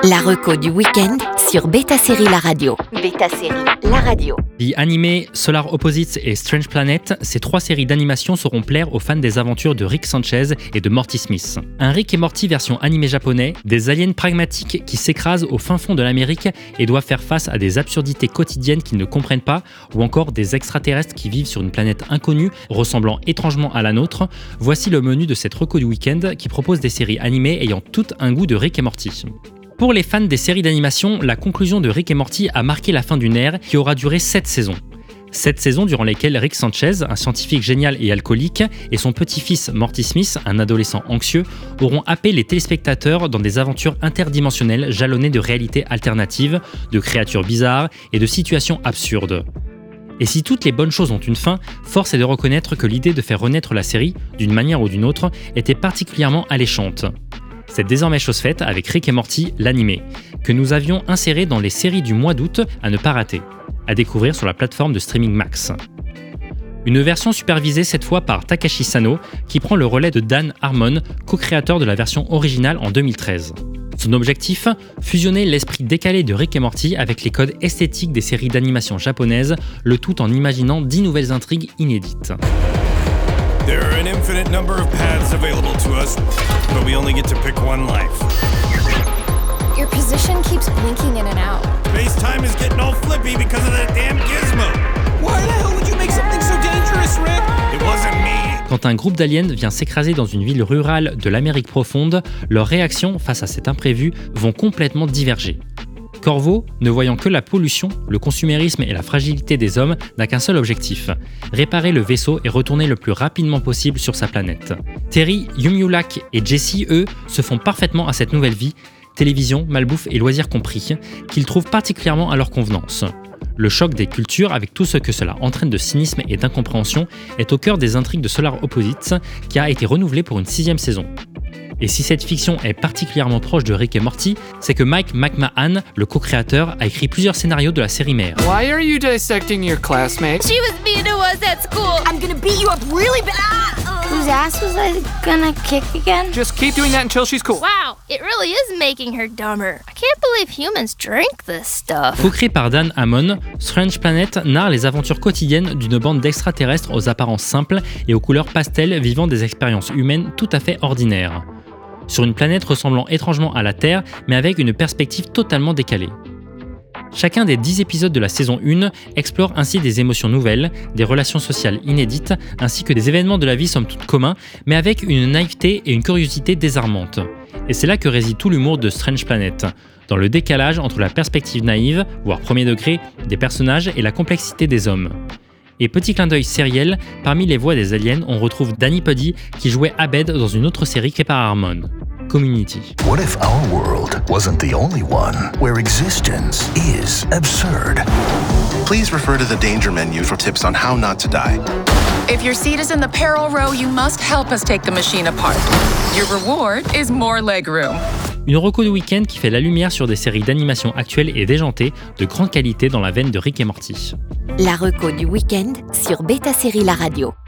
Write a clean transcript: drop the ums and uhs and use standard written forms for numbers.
La reco du week-end sur Beta Série La Radio. Beta Série La Radio. The Anime, Solar Opposites et Strange Planet, ces trois séries d'animation sauront plaire aux fans des aventures de Rick Sanchez et de Morty Smith. Un Rick et Morty version animé japonais, des aliens pragmatiques qui s'écrasent au fin fond de l'Amérique et doivent faire face à des absurdités quotidiennes qu'ils ne comprennent pas, ou encore des extraterrestres qui vivent sur une planète inconnue, ressemblant étrangement à la nôtre. Voici le menu de cette reco du week-end qui propose des séries animées ayant tout un goût de Rick et Morty. Pour les fans des séries d'animation, la conclusion de Rick et Morty a marqué la fin d'une ère qui aura duré 7 saisons. 7 saisons durant lesquelles Rick Sanchez, un scientifique génial et alcoolique, et son petit-fils Morty Smith, un adolescent anxieux, auront happé les téléspectateurs dans des aventures interdimensionnelles jalonnées de réalités alternatives, de créatures bizarres et de situations absurdes. Et si toutes les bonnes choses ont une fin, force est de reconnaître que l'idée de faire renaître la série, d'une manière ou d'une autre, était particulièrement alléchante. C'est désormais chose faite avec Rick et Morty, l'animé, que nous avions inséré dans les séries du mois d'août à ne pas rater, à découvrir sur la plateforme de streaming Max. Une version supervisée cette fois par Takashi Sano, qui prend le relais de Dan Harmon, co-créateur de la version originale en 2013. Son objectif, fusionner l'esprit décalé de Rick et Morty avec les codes esthétiques des séries d'animation japonaises, le tout en imaginant 10 nouvelles intrigues inédites. There are an infinite number of paths available to us, but we only get to pick one life. Your position keeps blinking in and out. Space-time is getting all flippy because of that damn gizmo. Why the hell would you make something so dangerous, Rick? It wasn't me. Quand un groupe d'aliens vient s'écraser dans une ville rurale de l'Amérique profonde, leurs réactions face à cet imprévu vont complètement diverger. Corvo, ne voyant que la pollution, le consumérisme et la fragilité des hommes, n'a qu'un seul objectif, réparer le vaisseau et retourner le plus rapidement possible sur sa planète. Terry, Yumyulak et Jessie, eux, se font parfaitement à cette nouvelle vie, télévision, malbouffe et loisirs compris, qu'ils trouvent particulièrement à leur convenance. Le choc des cultures, avec tout ce que cela entraîne de cynisme et d'incompréhension, est au cœur des intrigues de Solar Opposites, qui a été renouvelée pour une 6e saison. Et si cette fiction est particulièrement proche de Rick et Morty, c'est que Mike McMahan, le co-créateur, a écrit plusieurs scénarios de la série mère. Why are you dissecting your classmates? She was mean to us at school. I'm gonna beat you up really bad. Whose ass was I gonna kick again? Just keep doing that until she's cool. Wow, it really is making her dumber. I can't believe humans drink this stuff. Co-créé par Dan Harmon, Strange Planet narre les aventures quotidiennes d'une bande d'extraterrestres aux apparences simples et aux couleurs pastel vivant des expériences humaines tout à fait ordinaires. Sur une planète ressemblant étrangement à la Terre, mais avec une perspective totalement décalée. Chacun des 10 épisodes de la saison 1 explore ainsi des émotions nouvelles, des relations sociales inédites, ainsi que des événements de la vie somme toute communs, mais avec une naïveté et une curiosité désarmantes. Et c'est là que réside tout l'humour de Strange Planet, dans le décalage entre la perspective naïve, voire premier degré, des personnages et la complexité des hommes. Et petit clin d'œil sériel, parmi les voix des aliens, on retrouve Danny Pudi qui jouait Abed dans une autre série créée par Harmon, Community. What if our world wasn't the only one where existence is absurd? Please refer to the danger menu for tips on how not to die. If your seat is in the peril row, you must help us take the machine apart. Your reward is more legroom. Une reco de week-end qui fait la lumière sur des séries d'animation actuelles et déjantées de grande qualité dans la veine de Rick et Morty. La reco du week-end sur Beta Série La Radio.